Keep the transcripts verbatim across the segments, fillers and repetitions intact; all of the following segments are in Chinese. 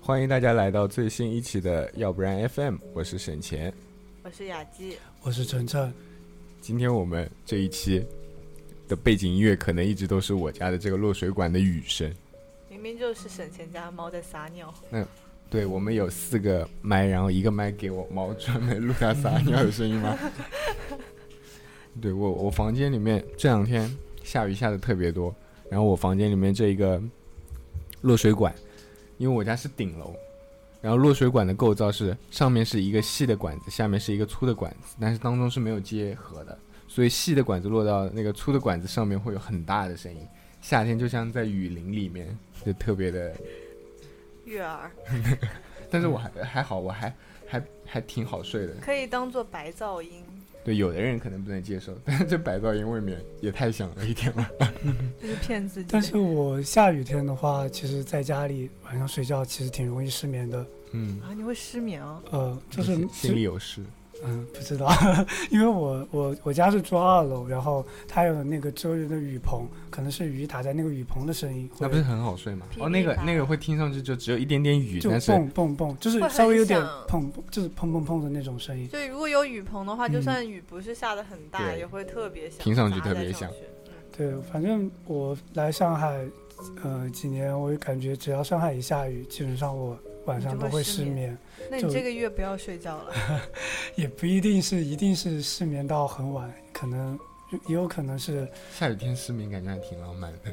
欢迎大家来到最新一期的要不然 F M， 我是沈乾， 我是雅姬， 我是晨晨。 今天我们这一期的背景音乐可能一直都是我家的这个落水管的雨声， 明明就是沈乾家猫在撒尿。 那对，我们有四个麦，然后一个麦给我猫专门录它撒尿的声音吗？对，我我房间里面这两天下雨下的特别多，然后我房间里面这一个落水管，因为我家是顶楼，然后落水管的构造是上面是一个细的管子，下面是一个粗的管子，但是当中是没有接合的，所以细的管子落到那个粗的管子上面会有很大的声音，夏天就像在雨林里面，就特别的悦耳。 但是我还还好，我还还还挺好睡的， 可以当做白噪音。 对，有的人可能不能接受，但是这白噪音未免也太响了一点了。 就是骗自己。 但是我下雨天的话，其实在家里晚上睡觉其实挺容易失眠的。 嗯啊，你会失眠啊？ 呃，就是心里有事。 嗯，不知道，因为我我我家是住二楼，然后它有那个遮雨的雨棚，可能是雨打在那个雨棚的声音， 那不是很好睡吗？哦，那个那个会听上去就只有一点点雨， 就但是蹦蹦蹦，就是稍微有点砰，就是砰砰砰的那种声音。 就如果有雨棚的话，就算雨不是下得很大， 嗯、 也会特别响， 听上去特别响。 嗯、 对，反正我来上海，呃，几年我也感觉只要上海一下雨，基本上我晚上都会失眠。 那你这个月不要睡觉了。 也不一定是一定是失眠到很晚，可能也有可能是下雨天失眠，感觉还挺浪漫的。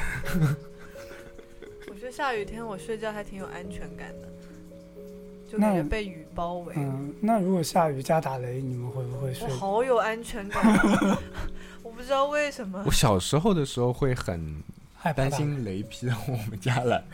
我觉得下雨天我睡觉还挺有安全感的，就感觉被雨包围。 嗯，那如果下雨加打雷，你们会不会睡？ 我好有安全感。我不知道为什么。 我小时候的时候会很担心雷劈到我们家来。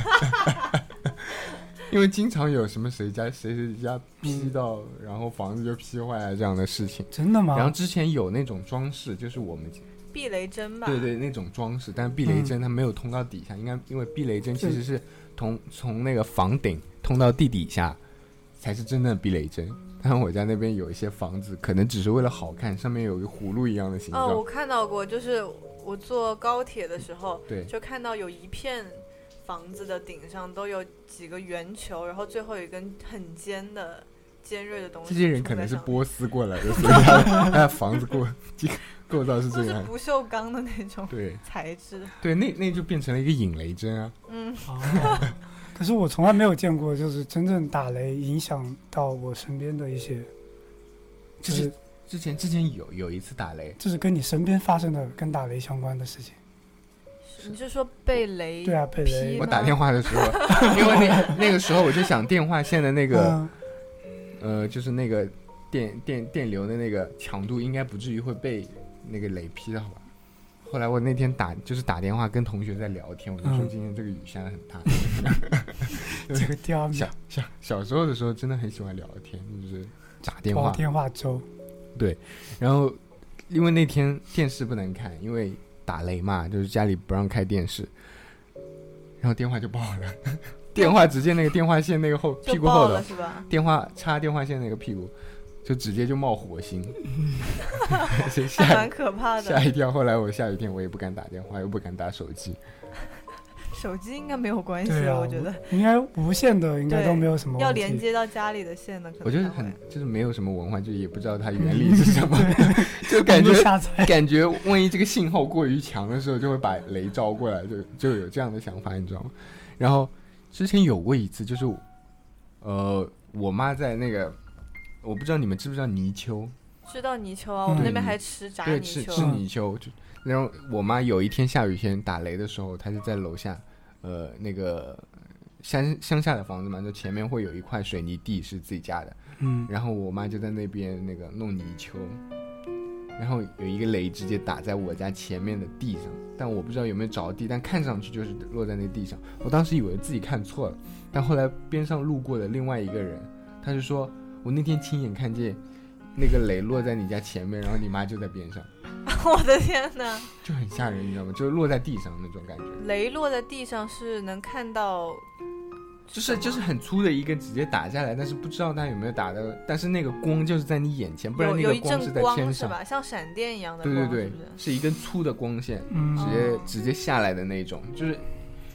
因为经常有什么谁家谁谁家劈到、嗯、然后房子就劈坏了这样的事情。 真的吗？ 然后之前有那种装饰，就是我们避雷针吧， 对对，那种装饰，但是避雷针它没有通到底下、嗯、应该因为避雷针其实是从从那个房顶通到地底下才是真的避雷针。但是我家那边有一些房子可能只是为了好看，上面有一个葫芦一样的形状。 哦，我看到过，就是我坐高铁的时候， 对， 就看到有一片房子的顶上都有几个圆球，然后最后有一根很尖的尖锐的东西。 这些人可能是波斯过来的，所以他他的房子过构造是这样， 都是不锈钢的那种材质。 对，对，那那就变成了一个引雷针啊。 嗯、 哦，可是我从来没有见过，就是真正打雷影响到我身边的一些，就是之前之前有有一次打雷， 就是跟你身边发生的跟打雷相关的事情。 你是说被雷？ 对啊，被雷。 我打电话的时候，因为那那个时候我就想电话线的那个，嗯、呃，就是那个电电电流的那个强度，应该不至于会被那个雷劈到吧。后来我那天打就是打电话跟同学在聊天，我就说今天这个雨下得很大。 嗯、这个刁民。 小小小时候的时候真的很喜欢聊天，就是打电话。 电话粥。 对，然后因为那天电视不能看，因为打雷嘛，就是家里不让开电视，然后电话就爆了，电话直接那个电话线那个后屁股后头是吧？ 电话插电话线那个屁股就直接就冒火星， 还蛮可怕的， 吓一跳。后来我下雨天我也不敢打电话，又不敢打手机。 手机应该没有关系、 啊、 我觉得应该无线的应该都没有什么问题， 要连接到家里的线的可能。 我觉得很就是没有什么文化，就也不知道它原理是什么，就感觉感觉万一这个信号过于强的时候，就会把雷招过来，就就有这样的想法，你知道吗？然后之前有过一次，就是呃，我妈在那个，我不知道你们知不知道泥鳅？ 知道泥鳅啊，我们那边还吃炸泥鳅， 对，吃吃泥鳅。就然后我妈有一天下雨天打雷的时候，她是在楼下。呃，那个乡乡下的房子嘛，就前面会有一块水泥地是自己家的， 嗯， 然后我妈就在那边那个弄泥鳅，然后有一个雷直接打在我家前面的地上，但我不知道有没有着地，但看上去就是落在那地上。我当时以为自己看错了，但后来边上路过的另外一个人，他就说我那天亲眼看见那个雷落在你家前面，然后你妈就在边上。 我的天哪， 就很吓人，你知道吗？就是落在地上那种感觉。 雷落在地上是能看到， 就是就是很粗的一根直接打下来，但是不知道它有没有打到，但是那个光就是在你眼前，不然那个光是在天上， 是吧？像闪电一样的光，对对对， 是不是？ 是一根粗的光线， 嗯、 直接直接下来的那种，就是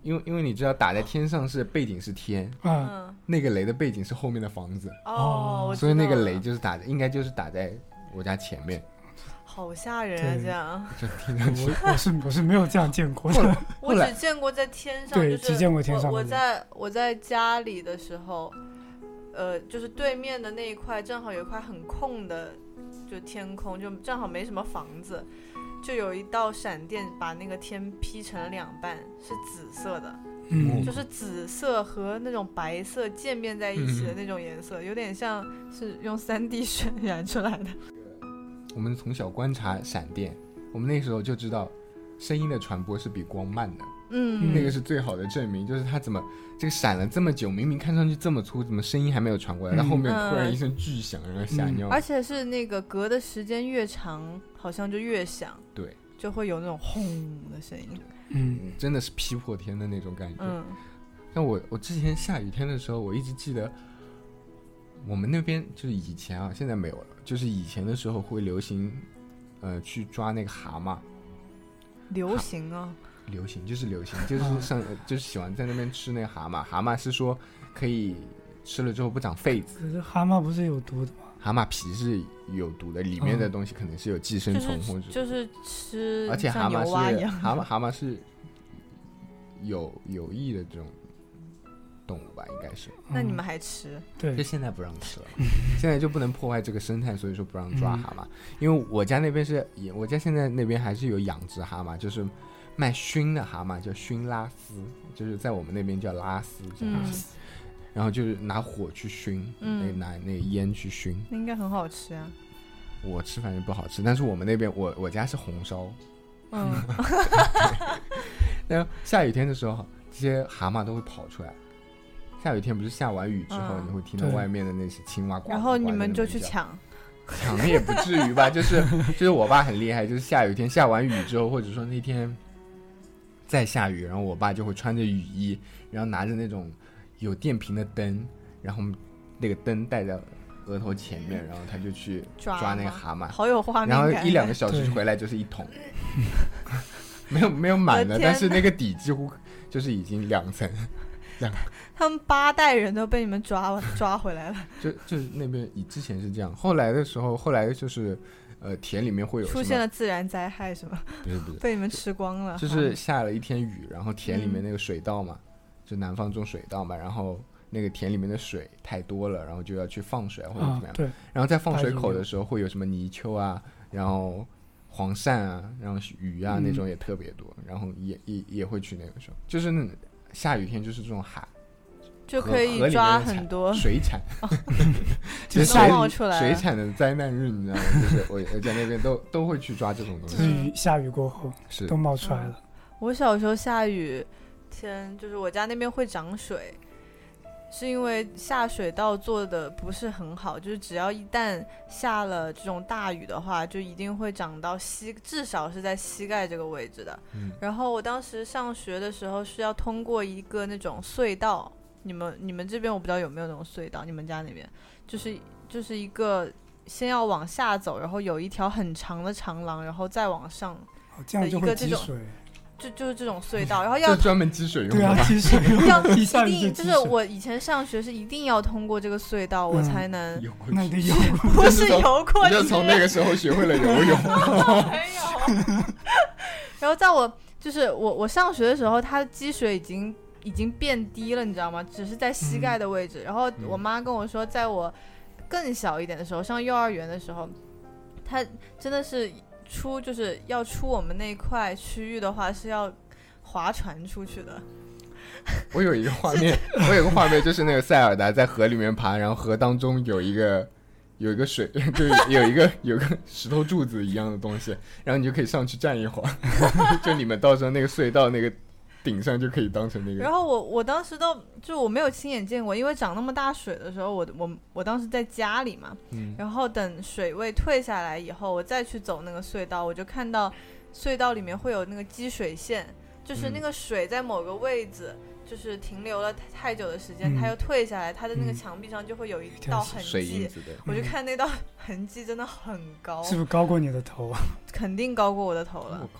因为因为你知道打在天上是背景是天， 啊， 嗯， 那个雷的背景是后面的房子， 哦，我知所以那个道了雷就是打在应该就是打在我家前面， 好吓人啊！ 对这样， 就听上去我我是我是没有这样见过的。 我后来只见过在天上，就是对只见过天上我。我的在我在家里的时候，呃，就是对面的那一块正好有一块很空的，就天空，就正好没什么房子，就有一道闪电把那个天劈成了两半，是紫色的， 嗯， 就是紫色和那种白色渐变在一起的那种颜色，有点像是用 三 D 渲染出来的。 我们从小观察闪电，我们那时候就知道声音的传播是比光慢的， 嗯， 那个是最好的证明，就是它怎么这个闪了这么久，明明看上去这么粗，怎么声音还没有传过来， 嗯然后后面突然一声巨响，然后吓尿。 而且是那个隔的时间越长，好像就越响， 对， 就会有那种轰的声音。 嗯， 真的是劈破天的那种感觉。 嗯， 像我我之前下雨天的时候，我一直记得我们那边就是以前啊，现在没有了，就是以前的时候会流行，呃，去抓那个蛤蟆。 流行啊， 流行就是流行，就是上就是喜欢在那边吃那个蛤蟆。蛤蟆是说可以吃了之后不长痱子， 可是蛤蟆不是有毒的吗？ 蛤蟆皮是有毒的，里面的东西可能是有寄生虫或者就是吃， 而且蛤像牛蟆是蛙一样。 蛤蟆蛤蟆是有有益的这种动物吧，应该是。 那你们还吃？ 对就，现在不让吃了，现在就不能破坏这个生态，所以说不让抓蛤蟆。因为我家那边是，也我家现在那边还是有养殖蛤蟆，就是卖熏的蛤蟆，叫熏拉丝，就是在我们那边叫拉丝这样子。 嗯然后就是拿火去熏， 嗯那拿那个烟去熏。 那应该很好吃啊。 我吃反正不好吃，但是我们那边我我家是红烧。 嗯， 然后下雨天的时候，这些蛤蟆都会跑出来。下雨天不是下完雨之后， 嗯你会听到对外面的那些青蛙呱呱呱然后你们就在那边叫， 去抢。 抢的也不至于吧，就是就是我爸很厉害，就是下雨天下完雨之后，或者说那天再下雨，然后我爸就会穿着雨衣，然后拿着那种有电瓶的灯，然后那个灯带在额头前面，然后他就去抓抓那个吗蛤蟆， 好有画面然后感。 一两个小时对回来就是一桶，没有没有满的， 我的天但是那个底几乎就是已经两层， 他们八代人都被你们抓抓回来了， 就就是那边以之前是这样，后来的时候，后来就是呃田里面会有出现什么？ 了自然灾害是吗？ 不是不是， 被你们吃光了。 就是下了一天雨，然后田里面嗯那个水稻嘛，就南方种水稻嘛，然后那个田里面的水太多了，然后就要去放水啊或者怎么样，， 啊对， 然后在放水口的时候会有什么泥鳅啊，然后黄鳝啊，然后鱼啊、 嗯那种也特别多，然后也也也会去那个时候，就是那下雨天就是这种海就河河里面可以抓的产很多， 水产， 就就是是水都冒出来了水产的灾难日，你知道吗？就是我我在那边都都会去抓这种东就是西， 雨下雨过后是都冒出来了。 我小时候下雨天，就是我家那边会涨水，是因为下水道做的不是很好，就是只要一旦下了这种大雨的话，就一定会涨到膝，至少是在膝盖这个位置的。 嗯然后我当时上学的时候是要通过一个那种隧道，你们你们这边我不知道有没有那种隧道，你们家那边就是就是一个先要往下走，然后有一条很长的长廊，然后再往上， 哦，这样就一个这种会积水。 就就是这种隧道，然后要就专门积水用对啊的吧，？ 积水要一下雨一定积水就是我以前上学是一定要通过这个隧道，我嗯才能游过去， 那得有。 不就是从游过去， 你就从那个时候学会了游泳。 没有。然后在我就是我我上学的时候，它的积水已经已经变低了，你知道吗？只是在膝盖的位置。然后我妈跟我说，在我更小一点的时候，上幼儿园的时候，它真的是出就是要出我们那块区域的话，是要划船出去的。 我有一个画面，我有一个画面，就是那个塞尔达在河里面爬，然后河当中有一个有一个水，就有一个有个石头柱子一样的东西，然后你就可以上去站一会儿，就你们到时候那个隧道那个顶上就可以当成那个。 然后我我当时都就我没有亲眼见过，因为涨那么大水的时候，我我我当时在家里嘛， 嗯， 然后等水位退下来以后，我再去走那个隧道，我就看到隧道里面会有那个积水线，就是那个水在某个位置。就是停留了太久的时间， 嗯它又退下来，它的那个嗯墙壁上就会有一一条道痕迹。 水印子的， 我就看那道痕迹真的很高， 是不是高过你的头？ 肯定高过我的头了我。靠，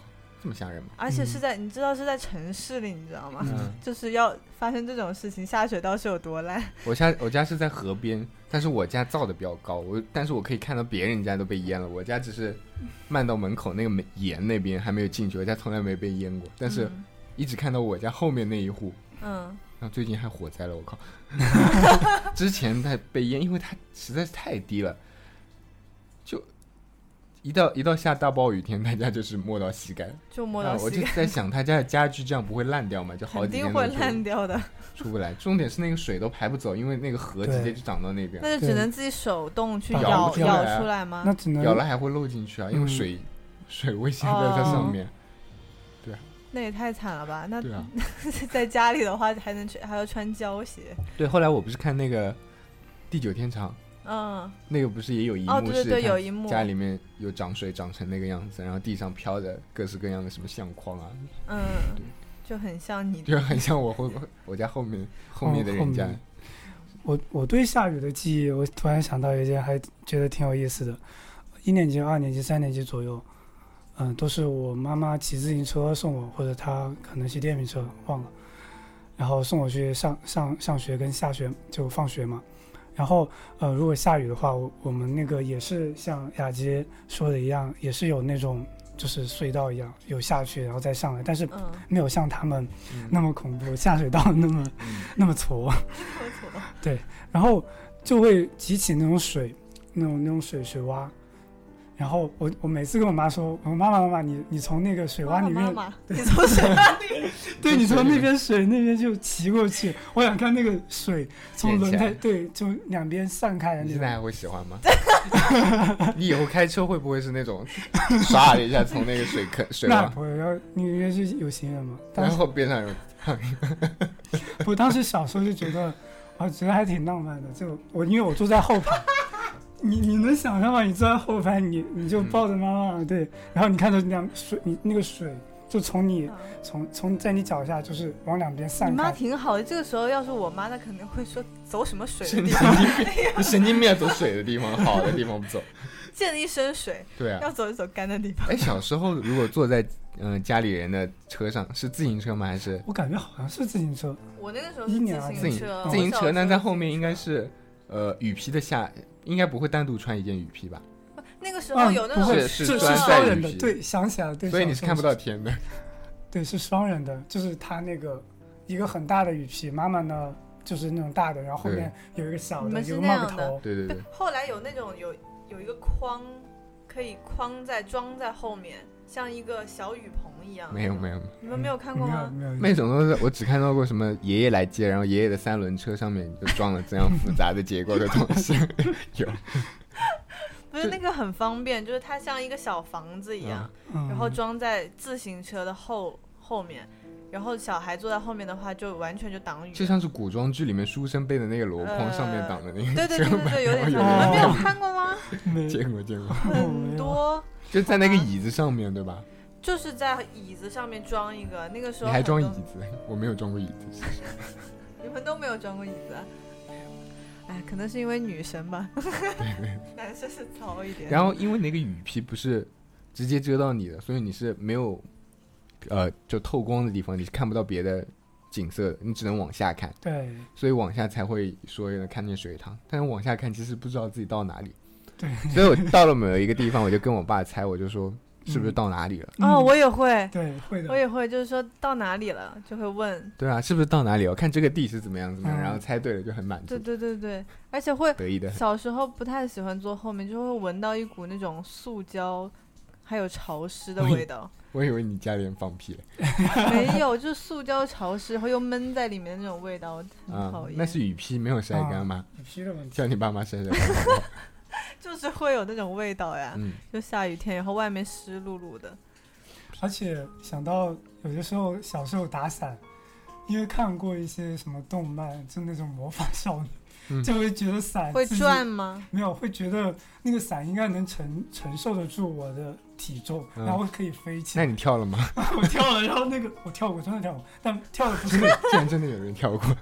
这么吓人吗？ 而且是在、嗯、你知道是在城市里，你知道吗？ 嗯， 就是要发生这种事情，下水道是有多烂。 我家我家是在河边，但是我家造的比较高，我但是我可以看到别人家都被淹了，我家只是漫到门口那个沿那边还没有进去，我家从来没被淹过，但是一直看到我家后面那一户， 嗯， 然后最近还火灾了，我靠！之前它被淹，因为它实在是太低了，就一到一到下大暴雨天，他家就是没到膝盖， 就没到膝盖。 啊、我就在想，他家的家具这样不会烂掉吗？就好几天都肯定会烂掉的， 出不来。重点是那个水都排不走，因为那个河直接就涨到那边。 那就只能自己手动去咬咬咬出来吗？ 那只能咬了还会漏进去啊，因为水、嗯、水位现在在上面。哦，对啊， 那也太惨了吧？那对啊， 在家里的话还能还要穿胶鞋。 对，后来我不是看那个《地久天长》， 嗯， 那个不是也有一幕？ 哦，对对对，有一幕， 家里面有涨水涨成那个样子，然后地上飘着各式各样的什么相框啊， 嗯，就很像你， 就很像我后我家后面后面的人家。 哦、我我对下雨的记忆，我突然想到一件，还觉得挺有意思的。一年级、二年级、三年级左右。嗯，都是我妈妈骑自行车送我，或者她可能骑电瓶车，忘了，然后送我去上上上学跟下学，就放学嘛。然后呃，如果下雨的话，我我们那个也是像雅洁说的一样，也是有那种就是隧道一样，有下去然后再上来，但是没有像他们那么恐怖，嗯、下水道那么、嗯、那么矬。对，然后就会激起那种水，那种那种水水洼。然后我我每次跟我妈说，我说妈妈妈妈，你你从那个水洼里面， 妈妈你从水洼里， 对，你从那边水那边就骑过去，我想看那个水从轮胎对就两边散开的那种。 你现在还会喜欢吗？你以后开车会不会是那种唰一下从那个水坑水洼？ 那不会，要你以为是有行人吗？ 然后边上有， 我当时小时候就觉得，我觉得还挺浪漫的，就我因为我坐在后排。你你能想象吗？你坐在后排，你你就抱着妈妈，嗯、对，然后你看着两水，你那个水就从你从从在你脚下就是往两边散开。 你妈挺好的，这个时候要是我妈，她肯定会说走什么水的地方？ 你神经病，走水的地方，好的地方不走。 溅一身水， 对啊， 要走一走干的地方。 哎，小时候如果坐在嗯、呃、家里人的车上，是自行车吗？还是？ 我感觉好像是自行车。 我那个时候是自行车， 自行车，那在后面应该是呃雨披的下。应该不会单独穿一件雨披吧？ 那个时候有那种、 嗯、 是是是双人的，对，想起来了，对， 所以你是看不到天的。 对，是双人的，就是他那个一个很大的雨披，妈妈呢就是那种大的，然后后面有一个小的，有个帽个头。 对对对。 后来有那种有有一个框，可以框在装在后面，像一个小雨棚一样。 没有没有， 你们没有看过吗？ 没有没有。 那种都是我只看到过什么爷爷来接，然后爷爷的三轮车上面就装了这样复杂的结构的东西。有。 不是那个很方便，就是它像一个小房子一样，嗯、然后装在自行车的后后面，然后小孩坐在后面的话，就完全就挡雨。 就像是古装剧里面书生背的那个箩筐上面挡的那个、 呃。对对对对对，有点像。你们没有看过吗？ 见过见过。 很多。 就在那个椅子上面，对吧？ 就是在椅子上面装一个，那个时候。 你还装椅子？我没有装过椅子。 你们都没有装过椅子、啊？哎，可能是因为女生吧， 对对， 男生是糙一点。 然后因为那个雨披不是直接遮到你的，所以你是没有呃就透光的地方，你是看不到别的景色的，你只能往下看。 对， 所以往下才会说看见水塘，但是往下看其实不知道自己到哪里。 对， 所以我到了某一个地方，我就跟我爸猜，我就说是不是到哪里了？ 嗯、哦，我也会， 对，会的， 我也会，就是说到哪里了，就会问。 对啊，是不是到哪里了？我看这个地是怎么样怎么样，嗯、然后猜对了就很满足。 对对对对，而且会得意的。 小时候不太喜欢坐后面，就会闻到一股那种塑胶还有潮湿的味道。 我以为你家里人放屁了。 没有，就是塑胶潮湿，然后又闷在里面的那种味道，很讨厌、 嗯。那是雨披没有晒干吗？ 雨披的问题。 叫你爸妈晒晒干。 就是会有那种味道呀、 嗯， 就下雨天，然后外面湿漉漉的。 而且想到有的时候小时候打伞，因为看过一些什么动漫，就那种魔法少女，嗯、就会觉得伞会转吗？ 没有，会觉得那个伞应该能承承受得住我的体重，嗯、然后可以飞起来。 那你跳了吗？ 我跳了，然后那个我跳过，真的跳过，但跳的不是。 竟然真的有人跳过。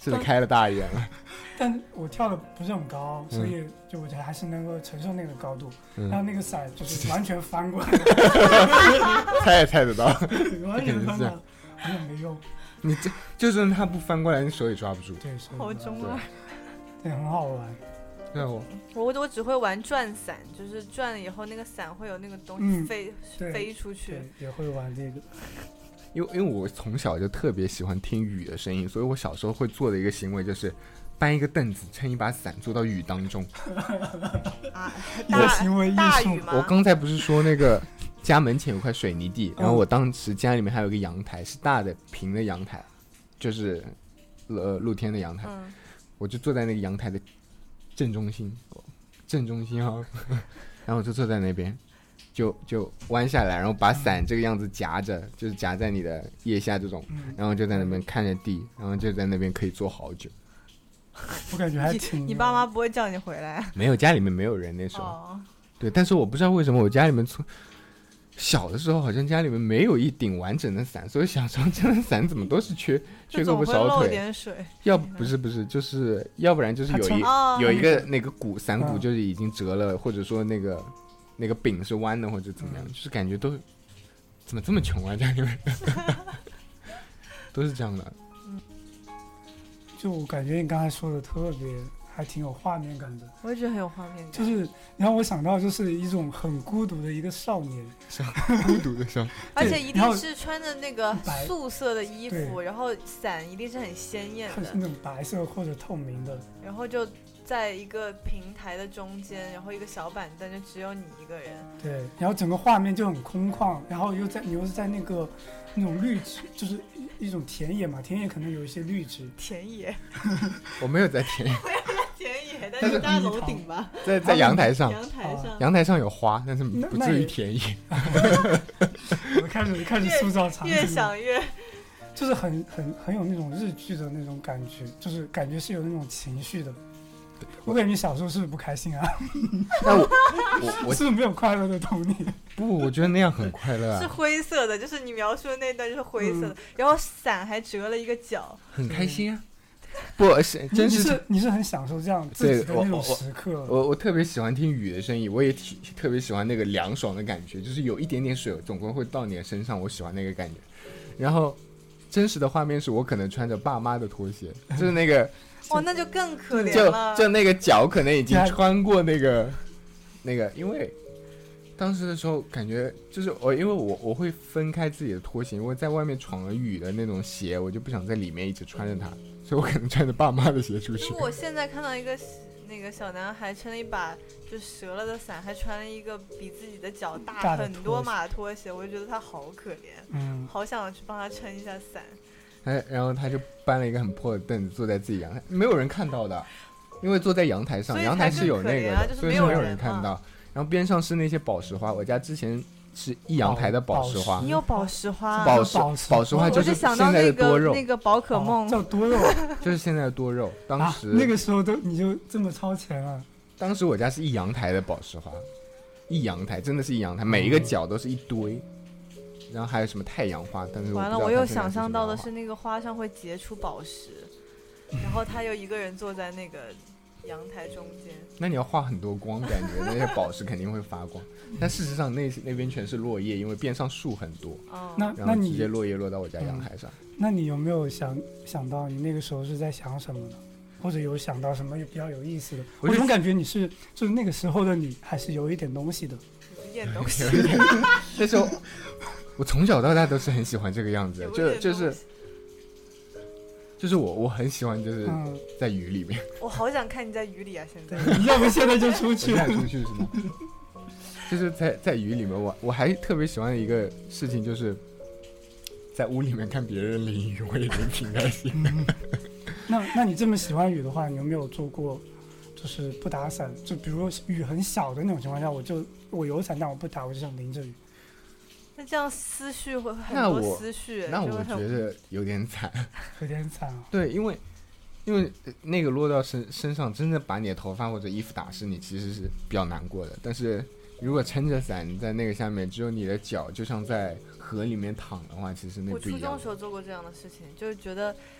是得开了大一点了。 但我跳的不是很高，所以就我觉得还是能够承受那个高度。 嗯、 然后那个伞就是完全翻过来， 猜也猜得到， 完全翻过来，完全没用。 你这就算它不翻过来，你手也抓不住。 对， 好中二。 对，很好玩。 对我我我只会玩转伞，就是转了以后那个伞会有那个东西飞、 嗯、 飞出去。 对，也会玩这个。 因为因为我从小就特别喜欢听雨的声音，所以我小时候会做的一个行为就是搬一个凳子，撑一把伞，坐到雨当中。 啊， 大行为艺术吗？ 我刚才不是说那个家门前有块水泥地，然后我当时家里面还有一个阳台，是大的平的阳台，就是呃露天的阳台、嗯，我就坐在那个阳台的正中心，正中心啊，然后我就坐在那边。就就弯下来，然后把伞这个样子夹着，嗯、就是夹在你的腋下这种、嗯，然后就在那边看着地，然后就在那边可以坐好久。 我感觉还挺…… 你, 你爸妈不会叫你回来？ 没有，家里面没有人那时候。 哦、 对，但是我不知道为什么我家里面从小的时候好像家里面没有一顶完整的伞，所以小时候这的伞怎么都是缺缺胳膊少腿， 点水。 要不是不是，就是要不然就是有一、哦、有一个那个骨伞骨就是已经折了，嗯、或者说那个。那个柄是弯的或者怎么样、嗯、就是感觉都怎么这么穷啊家里面都是这样的。 就我感觉你刚才说的特别还挺有画面感的。 我也觉得很有画面感， 就是让我想到就是一种很孤独的一个少年， 孤独的少年而且一定是穿着那个素色的衣服，然后伞一定是很鲜艳的， 是那种白色或者透明的， 然后就在一个平台的中间，然后一个小板凳，就只有你一个人。 对，然后整个画面就很空旷，然后又在你又是在那个那种绿植，就是一种田野嘛，田野可能有一些绿植。 田野？ 我没有在田野。 我有在田野，但是在楼顶吧。 在在阳台上。 阳台上。 阳台上有花，但是不至于田野。 我开始开始塑造场景。 越想越。 就是很很很有那种日剧的那种感觉，就是感觉是有那种情绪的。我感觉你小时候是不是不开心啊？ 那我我我是不是没有快乐的童年？ 不，我觉得那样很快乐啊。 是灰色的，就是你描述的那段就是灰色的，嗯、然后伞还折了一个角， 很开心啊。不是，真是你是你是很享受这样自己的那种时刻。 我我, 我特别喜欢听雨的声音，我也特别喜欢那个凉爽的感觉，就是有一点点水总归会到你的身上，我喜欢那个感觉。然后真实的画面是我可能穿着爸妈的拖鞋，就是那个。 哦，那就更可怜了。 就就那个脚可能已经穿过那个那个，因为当时的时候感觉就是我，因为我我会分开自己的拖鞋，因为在外面闯了雨的那种鞋，我就不想在里面一直穿着它，所以我可能穿着爸妈的鞋出去。 如果我现在看到一个那个小男孩撑了一把就折了的伞，还穿了一个比自己的脚大很多码拖鞋，我就觉得他好可怜，嗯，好想去帮他撑一下伞。 哎，然后他就搬了一个很破的凳子坐在自己阳台，没有人看到的，因为坐在阳台上，阳台是有那个的， 就是、 所以是没有人看到、啊。然后边上是那些宝石花，我家之前是一阳台的宝石花。 你有宝石花？ 宝石宝石花就是现在的多肉， 那个宝可梦、 哦、叫多肉， 就是现在的多肉。当时、 啊、那个时候都你就这么超前了。 当时我家是一阳台的宝石花，一阳台真的是一阳台，每一个角都是一堆。然后还有什么太阳花，但是我完了，我又想象到的是那个花上会结出宝石，然后他又一个人坐在那个阳台中间。 那你要画很多光，感觉那些宝石肯定会发光。但事实上那那边全是落叶，因为边上树很多。 哦， 那然后直接落叶落到我家阳台上。 嗯、那你有没有想想到你那个时候是在想什么呢？或者有想到什么比较有意思的？我总感觉你是就是那个时候的你还是有一点东西的， 有一点东西。 那时候。我从小到大都是很喜欢这个样子，就就是就是我我很喜欢就是在雨里面。 嗯、我好想看你在雨里啊！现在你要不现在就出去？ 现在出去是吗？就是在在雨里面，我我还特别喜欢的一个事情就是在屋里面看别人淋雨，我也挺开心的。 嗯、那那你这么喜欢雨的话，你有没有做过就是不打伞？就比如说雨很小的那种情况下，我就我有伞但我不打，我就想淋着雨。 那这样思绪会很多思绪， 那 我, 那我觉得有点惨， 有点惨啊。 对，因为因为那个落到身身上，真的把你的头发或者衣服打湿，你其实是比较难过的。但是如果撑着伞在那个下面，只有你的脚就像在河里面躺的话，其实那不一样。 我初中时候做过这样的事情，就是觉得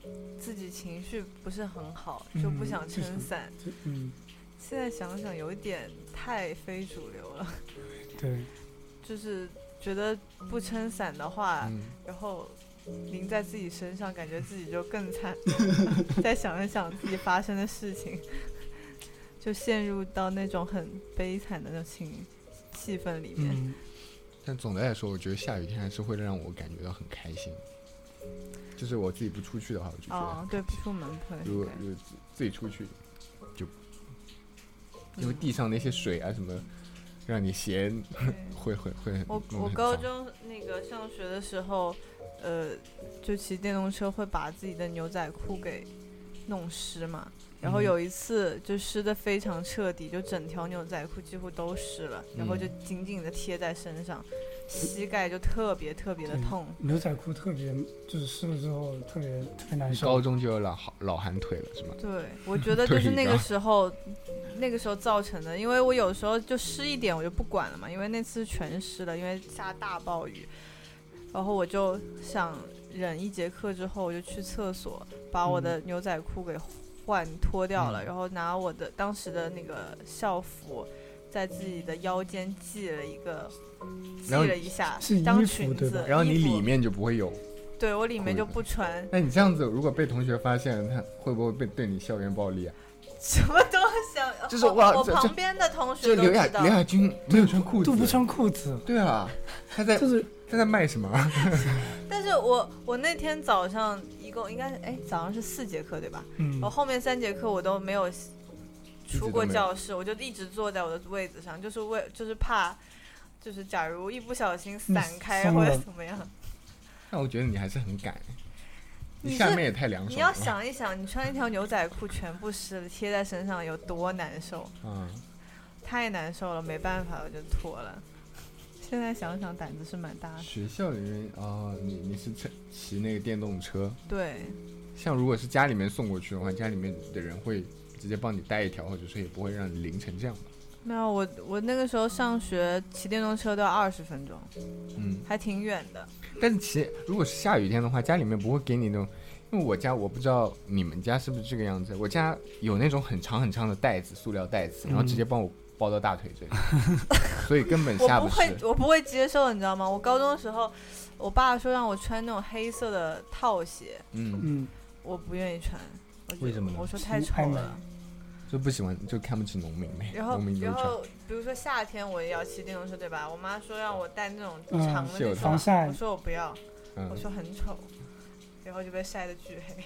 自己情绪不是很好，就不想撑伞。 嗯，嗯现在想想有一点太非主流了。 对， 就是觉得不撑伞的话， 嗯然后淋在自己身上，感觉自己就更惨。再想一想自己发生的事情，就陷入到那种很悲惨的那种情气氛里面。 嗯， 但总的来说，我觉得下雨天还是会让我感觉到很开心。就是我自己不出去的话，我就觉得哦，对，不出门会。 如果如果自己出去，就因为地上那些水啊什么，让你鞋会会会很。 我我高中那个上学的时候，呃，就骑电动车会把自己的牛仔裤给弄湿嘛。然后有一次就湿得非常彻底，就整条牛仔裤几乎都湿了，然后就紧紧的贴在身上，膝盖就特别特别的痛。 牛仔裤特别就是湿了之后特别特别难受。 高中就有老老寒腿了是吗？ 对，我觉得就是那个时候那个时候造成的，因为我有时候就湿一点我就不管了嘛，因为那次全湿了，因为下大暴雨，然后我就想忍一节课之后我就去厕所把我的牛仔裤给换脱掉了、嗯、然后拿我的当时的那个校服在自己的腰间系了一个系了一下当裙子， 然后你里面就不会有。 对，我里面就不穿。 那你这样子如果被同学发现了，他会不会被对你校园暴力啊？ 什么东西啊？ 就是哇， 我旁边的同学都知道，刘亚军没有穿裤子， 都不穿裤子。 对啊，他在就是他在卖什么？ 但是我我那天早上一共应该是哎早上是四节课对吧？ 嗯。 我后面三节课我都没有出过教室，我就一直坐在我的位子上，就是为就是怕，就是假如一不小心散开、嗯、或者怎么样。 那我觉得你还是很敢。你下面也太凉爽了。 你要想一想，你穿一条牛仔裤全部湿了贴在身上有多难受。 嗯。 太难受了，没办法我就脱了。现在想想胆子是蛮大的。 学校里面啊、哦，你你是骑那个电动车？ 对。 像如果是家里面送过去的话，家里面的人会直接帮你带一条，或者说也不会让你淋成这样吧？ 没有，我我那个时候上学骑电动车都要二十分钟， 嗯， 还挺远的。 但是骑如果是下雨天的话，家里面不会给你那种，因为我家我不知道你们家是不是这个样子，我家有那种很长很长的袋子，塑料袋子，然后直接帮我包到大腿这里，嗯、所以根本下不我不会，我不会接受，你知道吗？我高中的时候，我爸说让我穿那种黑色的套鞋， 嗯嗯， 我不愿意穿。 为什么呢？ 我说太丑了。 就不喜欢，就看不起农民呗。 然后， 农民然后，比如说夏天我也要骑电动车，对吧？我妈说让我戴那种长的那种、 嗯、防晒， 我说我不要， 嗯、 我说很丑，然后就被晒得巨黑。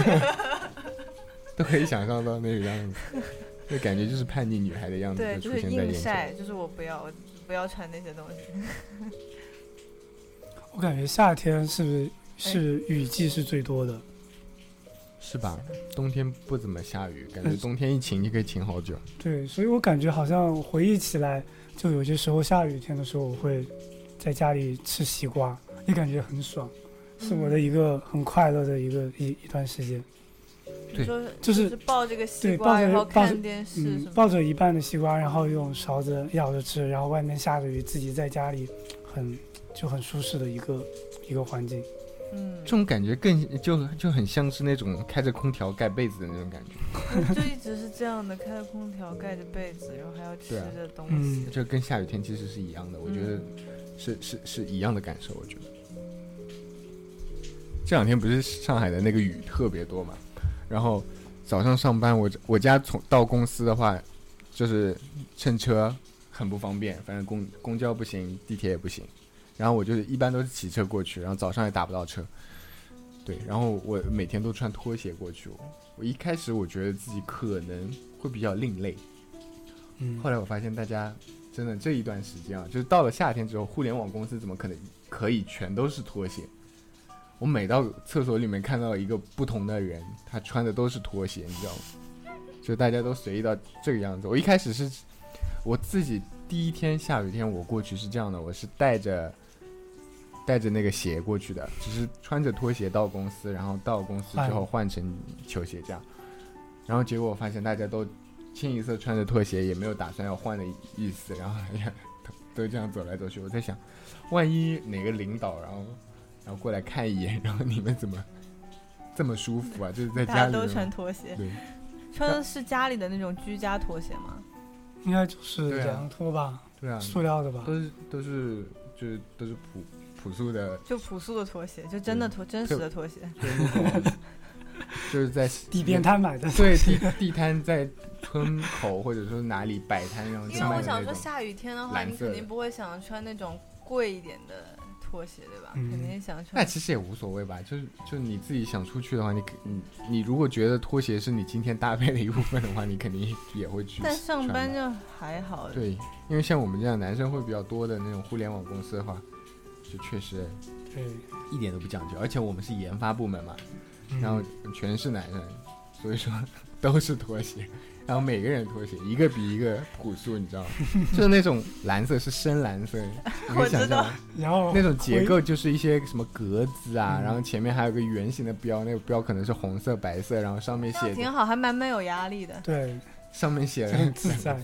都可以想象到那个样子，就感觉就是叛逆女孩的样子。 对， 就就是硬晒，就是我不要，我不要穿那些东西。 我感觉夏天是不是是雨季是最多的？ 是吧？冬天不怎么下雨，感觉冬天一晴就可以晴好久。 对，所以我感觉好像回忆起来，就有些时候下雨天的时候，我会在家里吃西瓜，也感觉很爽，是我的一个很快乐的一个一一段时间。 对， 就是抱这个西瓜，然后看电视、 嗯，抱着一半的西瓜，然后用勺子舀着吃，然后外面下着雨，自己在家里很就很舒适的一个一个环境。 嗯， 这种感觉更就就很像是那种开着空调盖被子的那种感觉。 就一直是这样的，开着空调盖着被子，然后还要吃着东西。 嗯，这跟下雨天其实是一样的，我觉得是、嗯、是是一样的感受。我觉得这两天不是上海的那个雨特别多嘛，然后早上上班，我我家从到公司的话，就是乘车很不方便，反正公公交不行，地铁也不行。然后我就一般都是骑车过去，然后早上也打不到车，对，然后我每天都穿拖鞋过去。我一开始我觉得自己可能会比较另类， 嗯， 后来我发现大家真的这一段时间啊，就是到了夏天之后，互联网公司怎么可能可以全都是拖鞋？我每到厕所里面看到一个不同的人，他穿的都是拖鞋，你知道吗？就大家都随意到这个样子。我一开始是我自己第一天下雨天我过去是这样的，我是带着。带着那个鞋过去的，只是穿着拖鞋到公司，然后到公司之后换成球鞋这样，然后结果我发现大家都清一色穿着拖鞋，也没有打算要换的意思，然后都这样走来走去。我在想，万一哪个领导然后然后过来看一眼，然后你们怎么这么舒服啊，就是在大家都家里的穿拖鞋。 对， 穿的是家里的那种居家拖鞋吗？ 应该就是对啊凉拖吧， 对啊， 塑料的吧。 都是都是就是都是朴朴素的， 就朴素的拖鞋，就真的拖真实的拖鞋。 就是那种就是在地边摊买的。 对地地摊在村口或者说哪里摆摊，然后因为我想说， 卖的那种。 下雨天的话， 蓝色的你肯定不会想穿那种贵一点的拖鞋，对吧？ 嗯肯定想那穿。 其实也无所谓吧，就是就你自己想出去的话，你可你你如果觉得拖鞋是你今天搭配的一部分的话，你肯定也会去。 但上班就还好。 对，因为像我们这样男生会比较多的那种互联网公司的话，就确实对， 一点都不讲究，而且我们是研发部门嘛， 嗯然后全是男人，所以说都是拖鞋，然后每个人拖鞋一个比一个朴素，你知道吗？就是那种蓝色是深蓝色，你可以想象吗？ 然后那种结构就是一些什么格子啊， 嗯然后前面还有个圆形的标，那个标可能是红色、白色，然后上面写着这样挺好，还蛮没有压力的。 对， 上面写了很自在。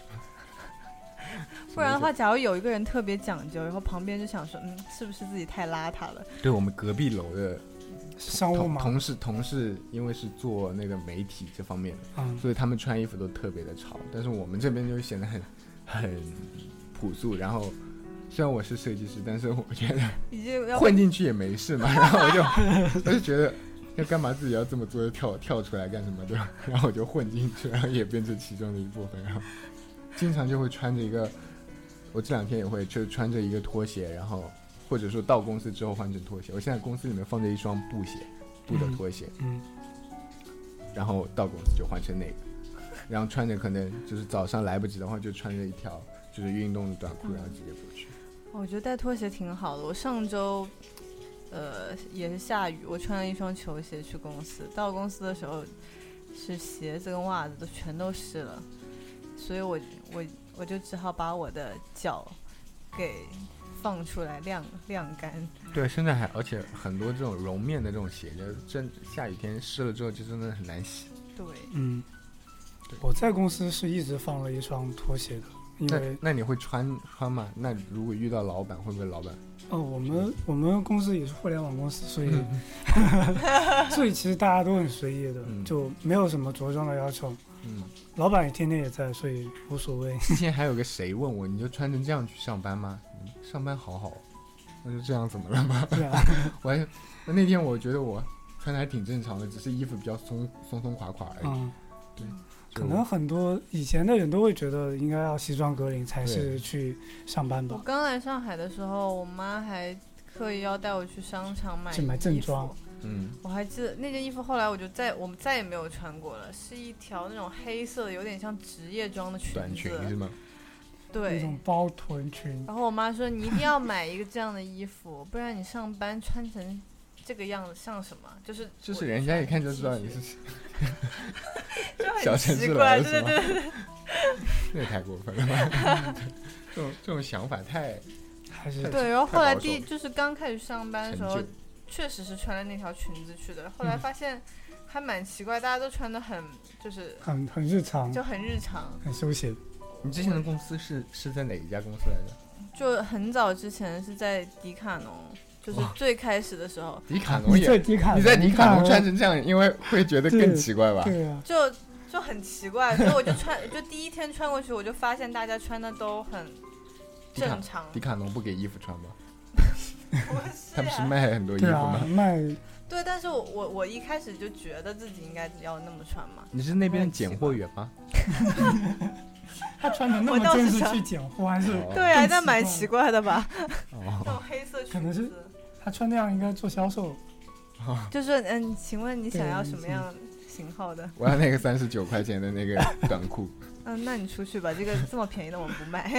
不然的话，假如有一个人特别讲究，然后旁边就想说，嗯，是不是自己太邋遢了？ 对我们隔壁楼的同商务嘛， 同事同事，因为是做那个媒体这方面的， 嗯， 所以他们穿衣服都特别的潮，但是我们这边就显得很很朴素。然后虽然我是设计师，但是我觉得已经要混进去也没事嘛。然后我就我就觉得要干嘛自己要这么做，跳跳出来干什么，对吧？然后我就混进去，然后也变成其中的一部分，然后经常就会穿着一个，我这两天也会就穿着一个拖鞋，然后或者说到公司之后换成拖鞋。我现在公司里面放着一双布鞋，布的拖鞋， 嗯， 然后到公司就换成那个，然后穿着可能就是早上来不及的话，就穿着一条就是运动的短裤，然后直接过去。 我觉得带拖鞋挺好的。我上周，呃，也是下雨，我穿了一双球鞋去公司。到公司的时候，是鞋子跟袜子都全都湿了，所以我我我就只好把我的脚给放出来晾晾干。 对，现在还而且很多这种绒面的这种鞋，就真下雨天湿了之后就真的很难洗。 对， 嗯，我在公司是一直放了一双拖鞋的，因那为那你会穿穿吗？那如果遇到老板，会不会老板？ 哦，我们我们公司也是互联网公司，所以、 嗯所以其实大家都很随意的， 嗯就没有什么着装的要求。 嗯， 老板也天天也在，所以无所谓。 之前还有个谁问我，你就穿成这样去上班吗？嗯上班好好，那就这样怎么了吗？ 对啊， 我还那天我觉得我穿的还挺正常的，只是衣服比较松松松垮垮而已。 嗯， 对，就可能很多以前的人都会觉得应该要西装革领才对是去上班我吧。 刚来上海的时候，我妈还刻意要带我去商场买去买正装衣服。 嗯， 我还记得那件衣服，后来我就再我们再也没有穿过了，是一条那种黑色的，有点像职业装的裙子。 短裙是吗？ 那对。 种包臀裙， 然后我妈说：“你一定要买一个这样的衣服，不然你上班穿成这个样子像什么？就是就是人家一看就知道你是就很小城市奇怪， 来的是吗对对对对。 这也太过分了吧？这种这种想法太还是对，然后后来太保守了第就是刚开始上班的时候陈旧， 确实是穿了那条裙子去的。后来发现还蛮奇怪，大家都穿的很就是很很日常， 就很日常。 很休闲。 你之前的公司是是在哪一家公司来着？ 就很早之前是在迪卡侬，就是哇最开始的时候， 迪卡侬你在也， 迪卡侬， 你在迪卡侬穿着， 成这样，因为会觉得更奇怪吧？ 对啊， 就就很奇怪，所以我就穿，就第一天穿过去，我就发现大家穿的都很迪卡正常。 迪卡侬不给衣服穿吗？ 不是他不是呀卖很多衣服对啊， 吗？ 卖对，但是我我我一开始就觉得自己应该要那么穿嘛。 你是那边的拣货员吗？ 他穿的那么我倒是想正式去拣货，还是哦对啊， 更那蛮奇奇怪的吧？那哦， 种黑色可能是裙子， 他穿那样应该做销售。 就是嗯，请问你想对要什么样型号的？ 我要那个三十九块钱的那个短裤。 嗯，那你出去吧，这个这么便宜的我们不卖。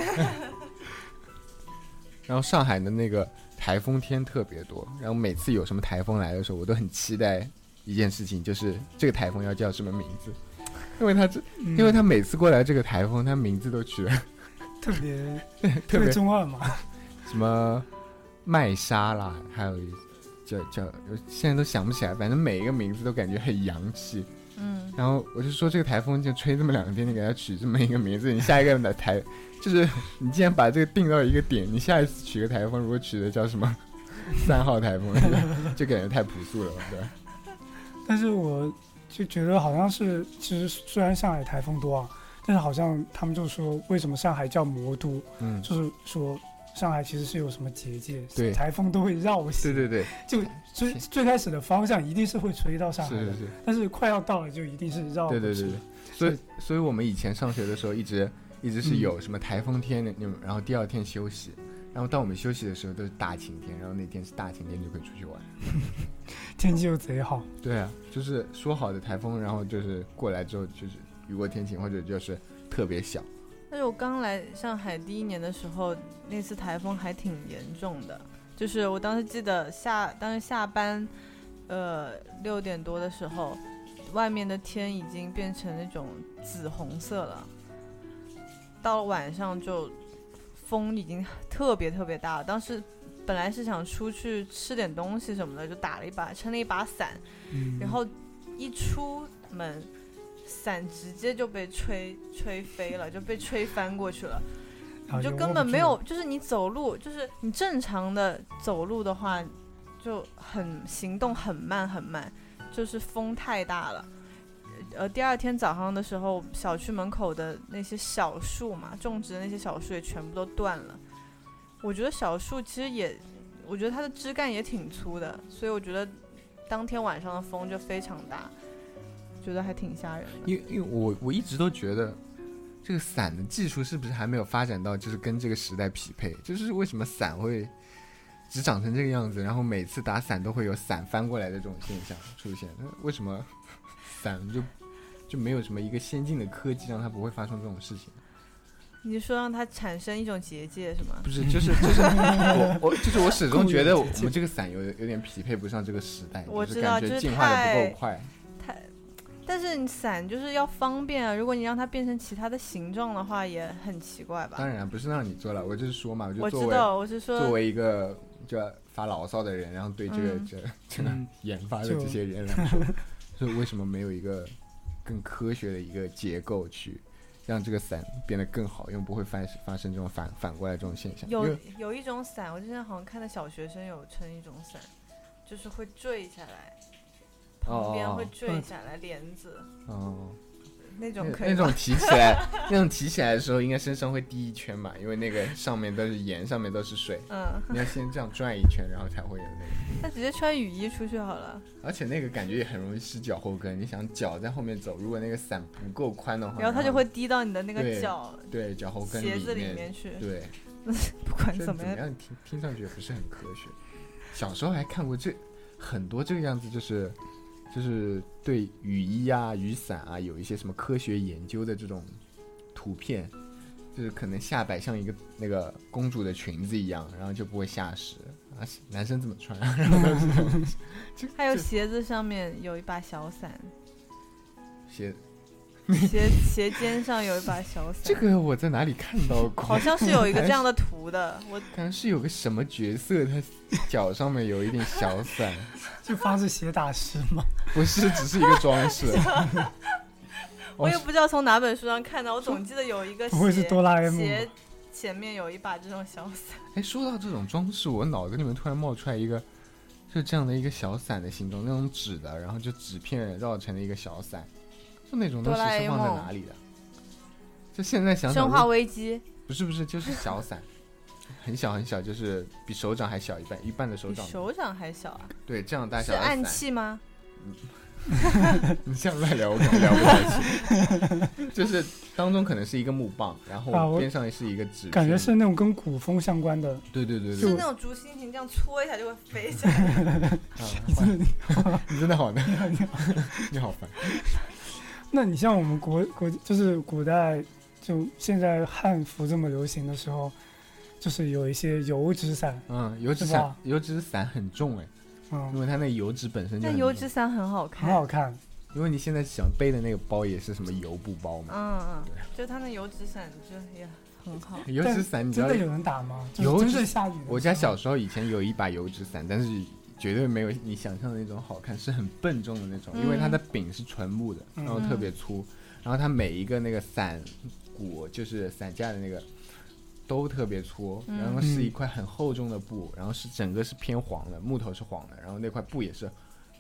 然后上海的那个台风天特别多，然后每次有什么台风来的时候，我都很期待一件事情，就是这个台风要叫什么名字，因为他这， 嗯因为他每次过来这个台风，他名字都取得特别特特别别中二嘛。 什么麦莎啦，还有一叫叫，现在都想不起来，反正每一个名字都感觉很洋气。 嗯， 然后我就说这个台风就吹这么两天，你给它取这么一个名字，你下一个的台就是你既然把这个定到一个点，你下一次取个台风，如果取的叫什么三号台风，就感觉太朴素了，对吧？ 但是我就觉得好像是，其实虽然上海台风多啊，但是好像他们就说为什么上海叫魔都， 嗯， 就是说上海其实是有什么结界， 对， 台风都会绕行， 对对对， 就最最开始的方向一定是会吹到上海的， 是是是， 但是快要到了就一定是绕过去。 对对对对，所以所以我们以前上学的时候一直一直是有什么台风天，嗯、然后第二天休息。然后当我们休息的时候都是大晴天，然后那天是大晴天就可以出去玩， 天气又贼好。 对啊，就是说好的台风，然后就是过来之后就是雨过天晴，或者就是特别小。 但是我刚来上海第一年的时候，那次台风还挺严重的，就是我当时记得下当时下班，呃六点多的时候，外面的天已经变成那种紫红色了，到了晚上就。风已经特别特别大了，当时本来是想出去吃点东西什么的，就打了一把撑了一把伞、嗯、然后一出门伞直接就被吹吹飞了，就被吹翻过去了，你就根本没有，就是你走路就是你正常的走路的话就很行动很慢很慢，就是风太大了。呃，第二天早上的时候，小区门口的那些小树嘛，种植的那些小树也全部都断了。我觉得小树其实也，我觉得它的枝干也挺粗的，所以我觉得当天晚上的风就非常大，觉得还挺吓人的。 因为因为我我一直都觉得，这个伞的技术是不是还没有发展到就是跟这个时代匹配？就是为什么伞会只长成这个样子，然后每次打伞都会有伞翻过来的这种现象出现？为什么伞就就没有什么一个先进的科技让它不会发生这种事情？ 你说让它产生一种结界是吗？ 不是，就是就是我我就是我始终觉得我们这个伞有有点匹配不上这个时代， 我知道， 就是感觉进化的不够快。 太，但是你伞就是要方便啊，如果你让它变成其他的形状的话，也很奇怪吧？ 当然不是让你做了，我就是说嘛，我就作为我知道，我是说作为一个就发牢骚的人，然后对这个、嗯、这这个研发的这些人来说，所以为什么没有一个更科学的一个结构去让这个伞变得更好用，不会发发生这种反反过来这种现象？ 有有一种伞，我之前好像看到小学生有撑一种伞，就是会坠下来，旁边会坠下来帘子，哦，那种可以， 那种提起来，那种提起来的时候，应该身上会滴一圈嘛，因为那个上面都是盐，上面都是水，嗯，你要先这样转一圈，然后才会有那个。 那直接穿雨衣出去好了。 而且那个感觉也很容易湿脚后跟，你想脚在后面走，如果那个伞不够宽的话， 然后它就会滴到你的那个脚， 对脚后跟鞋子里面去。 对， 不管怎么样， 怎么样听听上去也不是很科学。小时候还看过这很多这个样子，就是就是对雨衣啊、雨伞啊有一些什么科学研究的这种图片，就是可能下摆像一个那个公主的裙子一样，然后就不会下湿。啊，男生怎么穿啊？然后都是这种还有鞋子上面有一把小伞， 鞋鞋鞋尖上有一把小伞。 这个我在哪里看到过？ 好像是有一个这样的图的，我可能是有个什么角色，他脚上面有一点小伞， 就防止鞋打湿吗？ 不是，只是一个装饰。 我也不知道从哪本书上看到，我总记得有一个鞋， 不会是哆啦 A 梦鞋前面有一把这种小伞。 哎，说到这种装饰，我脑子里面突然冒出来一个，就这样的一个小伞的形状，那种纸的，然后就纸片绕成了一个小伞，就那种东西是放在哪里的？就现在想想， 生化危机不是不是，就是小伞，很小很小，就是比手掌还小一半，一半的手掌。 比手掌还小啊？ 对，这样大小的伞。是暗器吗？ 嗯。你这样乱聊我可能聊不下去。就是当中可能是一个木棒，然后边上是一个纸、啊、 感觉是那种跟古风相关的。 对对对对， 是那种竹蜻蜓这样戳一下就会飞起来。 你真的你真的好难，你好你好烦。 那你像我们国国就是古代，就现在汉服这么流行的时候，就是有一些油纸伞。 嗯，油纸伞油纸伞很重哎。嗯，因为它那油纸本身就那油纸伞很好看， 很好看。 因为你现在想背的那个包也是什么油布包嘛， 嗯嗯，就它那油纸伞就也很好。 油纸伞你知道真的有人打吗？ 油纸真下雨。 我家小时候以前有一把油纸伞，但是绝对没有你想象的那种好看，是很笨重的那种，嗯、因为它的柄是纯木的，然后特别粗，嗯、然后它每一个那个伞骨就是伞架的那个。都特别粗，然后是一块很厚重的布，嗯、然后是整个是偏黄的，木头是黄的，然后那块布也是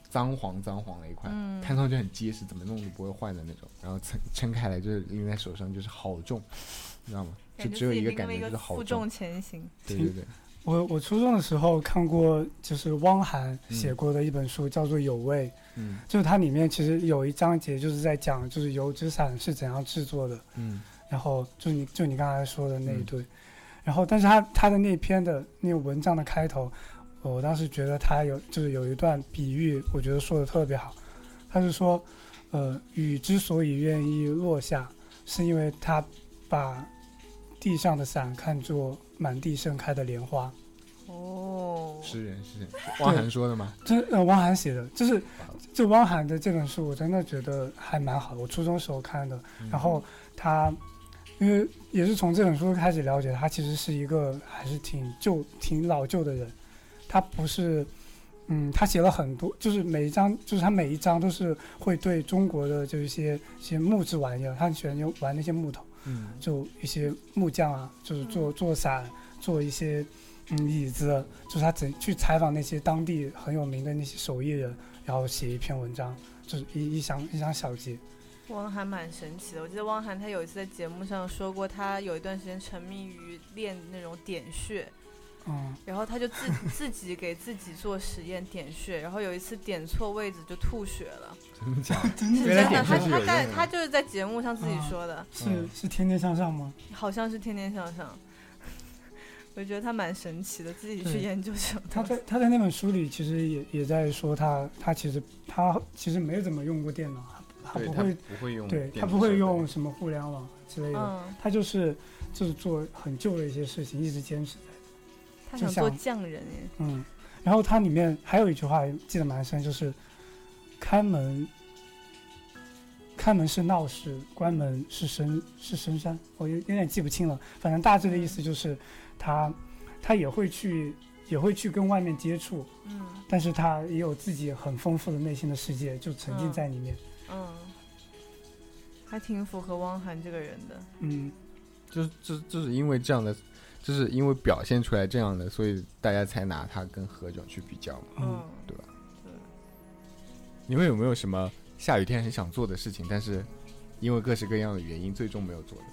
脏黄脏黄的一块， 嗯看上去很结实，怎么弄都不会坏的那种。然后撑撑开来就是拎在手上就是好重，你知道吗？就只有一个感觉就是好负重前行。 对对对。 我我初中的时候看过，就是汪涵写过的一本书，叫做《有味》。 嗯， 就是它里面其实有一章节就是在讲，就是油纸伞是怎样制作的。 嗯， 然后就是你就你刚才说的那一对， 嗯、 然后但是他他的那篇的那个文章的开头，我当时觉得他有就是有一段比喻，我觉得说的特别好。他是说，呃，雨之所以愿意落下，是因为他把地上的伞看作满地盛开的莲花。 哦， 诗人诗人，汪涵说的吗？ 这呃，汪涵写的，就是这汪涵的这本书，我真的觉得还蛮好的。我初中时候看的， 嗯、 然后他，因为也是从这本书开始了解，他其实是一个还是挺旧、挺老旧的人。他不是，嗯，他写了很多，就是每一章，就是他每一章都是会对中国的就一些一些木质玩意儿，他很喜欢就玩那些木头， 嗯， 就一些木匠啊，就是做做伞，做一些。嗯，椅子就是他怎去采访那些当地很有名的那些手艺人，然后写一篇文章，就是一一箱一箱小节。 汪涵蛮神奇的，我记得汪涵他有一次在节目上说过，他有一段时间沉迷于练那种点穴， 嗯， 然后他就自自己给自己做实验点穴，然后有一次点错位置就吐血了。 真的假的？ 真的是真的，他他他在他就是在节目上自己说的。 啊、是是天天向上吗？ 好像是天天向上。我觉得他蛮神奇的，自己去研究什么。 他在他在那本书里其实也也在说他他其实他其实没怎么用过电脑，他不会不会用， 对他不会用什么互联网之类的， 嗯、 他就是就是做很旧的一些事情，一直坚持在。 他想做匠人耶。 嗯，然后他里面还有一句话记得蛮深，就是开门开门是闹市，关门是深是深山，我有有点记不清了，反正大致的意思就是他他也会去也会去跟外面接触， 嗯， 但是他也有自己很丰富的内心的世界，就沉浸在里面。 嗯，嗯还挺符合汪涵这个人的。 嗯， 就是就就是因为这样的，就是因为表现出来这样的，所以大家才拿他跟何炅去比较嘛， 嗯， 对吧？ 对。 你们有没有什么下雨天很想做的事情，但是因为各式各样的原因最终没有做的？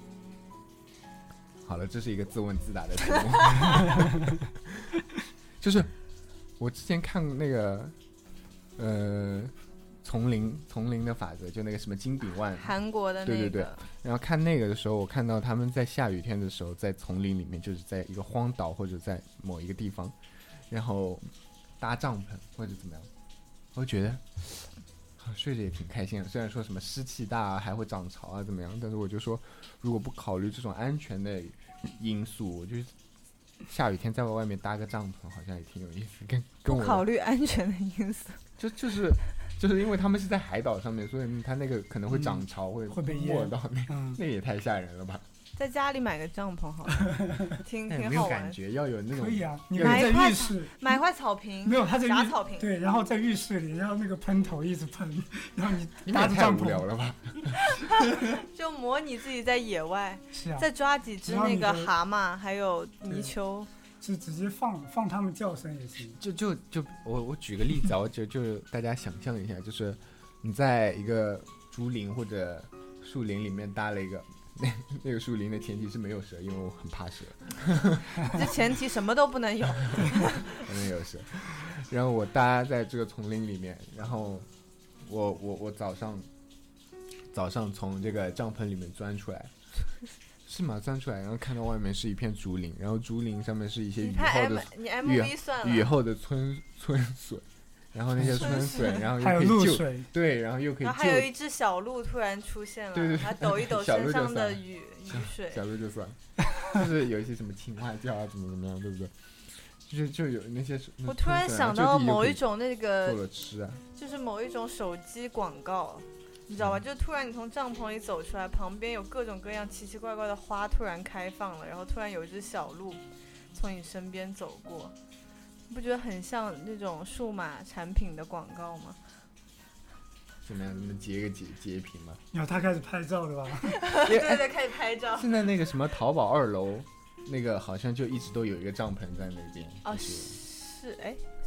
好了，这是一个自问自答的题目。就是我之前看那个呃丛林丛林的法则，就那个什么金炳万韩国的那个， 对对对，然后看那个的时候，我看到他们在下雨天的时候在丛林里面，就是在一个荒岛或者在某一个地方，然后搭帐篷或者怎么样，我觉得睡着也挺开心的。虽然说什么湿气大啊还会涨潮啊怎么样，但是我就说如果不考虑这种安全的因素，我就下雨天在外面搭个帐篷好像也挺有意思。跟跟我不考虑安全的因素， 就就是就是因为他们是在海岛上面，所以他那个可能会涨潮， 嗯、 会会被没到那、 嗯、 那也太吓人了吧。 在家里买个帐篷好了，挺挺好玩。 没有感觉，要有那种可以啊，你可以在浴室买块草坪， 没有他在杂草坪， 对，然后在浴室里，然后那个喷头一直喷，然后你你搭着帐篷，太无聊了吧？ 就模拟自己在野外， 是啊， 再抓几只那个蛤蟆，还有泥鳅， 就直接放放它们叫声也行。 就就就我我举个例子啊，我就就大家想象一下，就是你在一个竹林或者树林里面搭了一个。那那个树林的前提是没有蛇，因为我很怕蛇。 这前提什么都不能有， 不能有蛇。然后我搭在这个丛林里面，然后我我我早上早上从这个帐篷里面钻出来，是吗？钻出来，然后看到外面是一片竹林，然后竹林上面是一些雨后的你 M V 算了雨后的村村水。然后那些春水，然后又还有露水， 对，然后又可以救。 然后还有一只小鹿突然出现了， 对对对， 它抖一抖身上的雨雨水。 小鹿就算，就是有一些什么青蛙叫啊，怎么怎么样，对不对？就就有那些。 我突然想到某一种那个， 做了吃啊， 就是某一种手机广告，你知道吧？就突然你从帐篷里走出来，旁边有各种各样奇奇怪怪的花突然开放了，然后突然有一只小鹿从你身边走过。不觉得很像那种数码产品的广告吗？ 怎么样？你们截个截截屏吗？ 然后他开始拍照对吧？ 对对，开始拍照。 现在那个什么淘宝二楼，那个好像就一直都有一个帐篷在那边。 哦，是哎，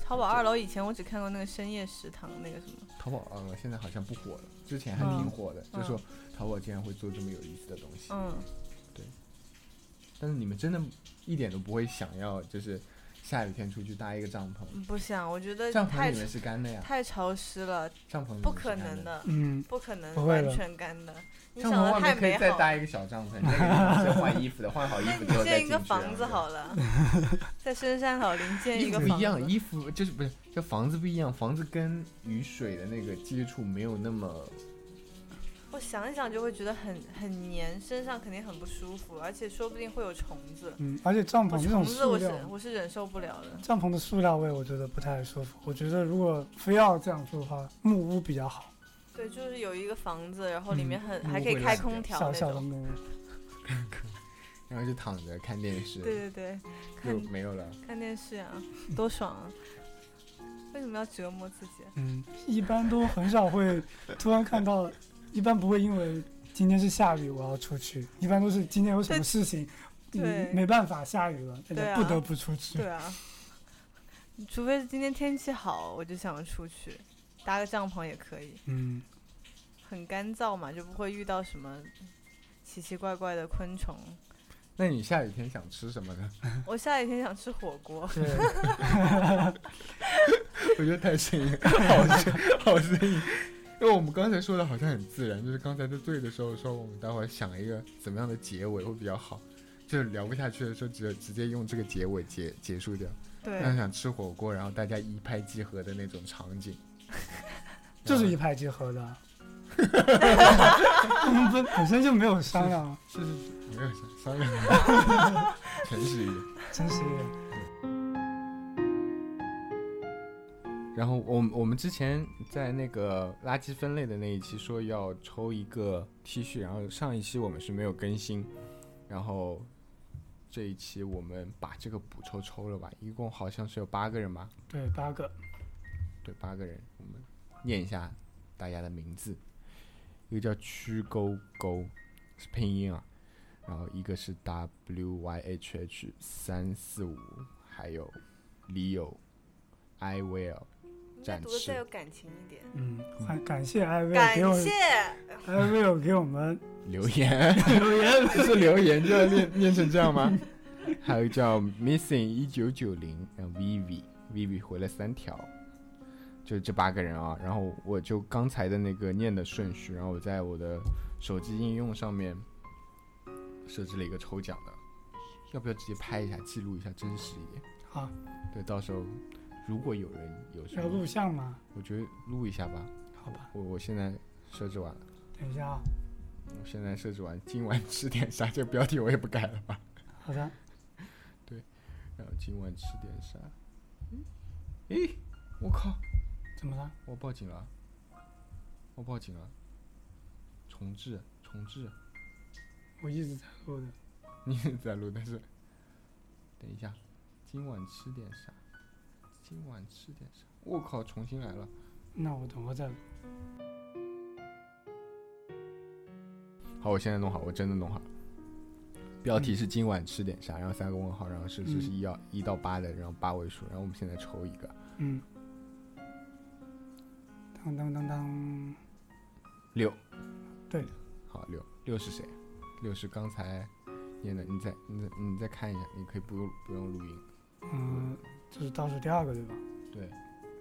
淘宝二楼以前我只看过那个深夜食堂那个什么。 淘宝二楼现在好像不火了，之前还挺火的， 嗯、 就说淘宝竟然会做这么有意思的东西。 嗯， 对。但是你们真的一点都不会想要，就是下雨天出去搭一个帐篷？ 不想，我觉得帐篷里面是干的呀， 太潮湿了， 帐篷里面不可能的， 嗯， 不可能不完全干的。你帐想的篷外面可以太美好了。 再搭一个小帐篷，那个地方是换衣服的，换好衣服之后再进去。 建一个房子好了，在深山老林建一个房子。 衣服不一样，衣服就是不是，这房子不一样，房子跟雨水的那个接触没有那么。 我想一想就会觉得很很黏，身上肯定很不舒服，而且说不定会有虫子。 嗯，而且帐篷这种塑料， 我是我是忍受不了的。 帐篷的塑料味我觉得不太舒服。我觉得如果非要这样做的话，木屋比较好。 对，就是有一个房子，然后里面很、 嗯、 还可以开空调那种。 小小的木屋。 然后就躺着看电视。 对对对， 就没有了。 看电视啊，多爽啊！为什么要折磨自己？ 嗯，一般都很少会突然看到。一般不会因为今天是下雨我要出去，一般都是今天有什么事情， 对， 没办法下雨了，大家不得不出去。 对啊，除非是今天天气好，我就想出去，搭个帐篷也可以。 嗯， 很干燥嘛，就不会遇到什么奇奇怪怪的昆虫。 那你下雨天想吃什么呢？ 我下雨天想吃火锅。 对， 我觉得太生硬，好生好生硬。因为我们刚才说的好像很自然，就是刚才在对的时候说我们待会儿想一个怎么样的结尾会比较好，就是聊不下去的时候直直接用这个结尾结结束掉。 对， 那想吃火锅，然后大家一拍即合的那种场景， 就是一拍即合的。我们本本身就没有商量， 是是是，没有商量，诚实一点， 诚实一点。 然后我们我们之前在那个垃圾分类的那一期说要抽一个 T 恤，然后上一期我们是没有更新，然后这一期我们把这个补抽抽了吧，一共好像是有八个人吧？ 对，八个， 对，八个人。我们念一下大家的名字，一个叫曲勾勾，是拼音啊，然后一个是 W Y H H 三四五，还有 Leo、I Will。 应该读的再有感情一点。 嗯，还感谢艾薇给我， 感谢艾薇给我们留言，留言不是留言就要念念成这样吗？还有叫 Missing 一九九零，然后 Vivi Vivi 回了三条，就是这八个人啊。然后我就刚才的那个念的顺序，然后我在我的手机应用上面设置了一个抽奖的，要不要直接拍一下记录一下，真实一点？ 好， 对，到时候。如果有人有什么要录像吗？ 我觉得录一下吧。 好吧， 我我现在设置完了。 等一下啊， 我现在设置完，今晚吃点啥？这个标题我也不改了吧。 好的。 对，然后今晚吃点啥？诶，我靠！ 怎么了？ 我报警了！我报警了！重置，重置！ 我一直在录的。 你一直在录，但是等一下，今晚吃点啥？今晚吃点啥？我靠，重新来了。 那我等会再录。 好，我现在弄好，我真的弄好了。标题是今晚吃点啥，然后三个问号，然后是这是一到一到八的，然后八位数，然后我们现在抽一个。 嗯。当当当当。 六。 对。 好，六六是谁？六是刚才念的，你再你再你再看一下，你可以不用不用录音。 嗯。这是倒数第二个对吧？ 对，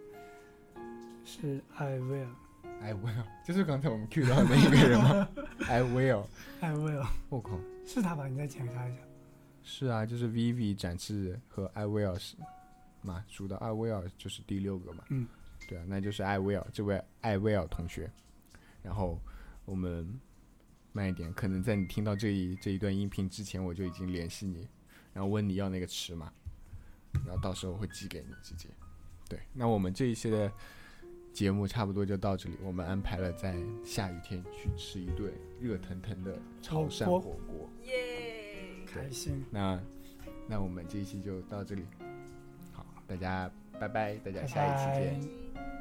是 I will。 I will， 就是刚才我们 Q 到的那一个人吗？I will。I will。 我靠， 是他吧？你再检查一下。 是啊，就是 Vivi 展示和 I will 是嘛，数到 I will 就是第六个嘛。 嗯， 对啊，那就是 I will 这位 I will 同学。然后我们慢一点，可能在你听到这一这一段音频之前，我就已经联系你，然后问你要那个尺码。然后到时候会寄给你直接。对，那我们这一期的节目差不多就到这里，我们安排了在下雨天去吃一顿热腾腾的潮汕火锅， 耶， 开心。 那那我们这一期就到这里，好，大家拜拜，大家下一期见。 拜拜。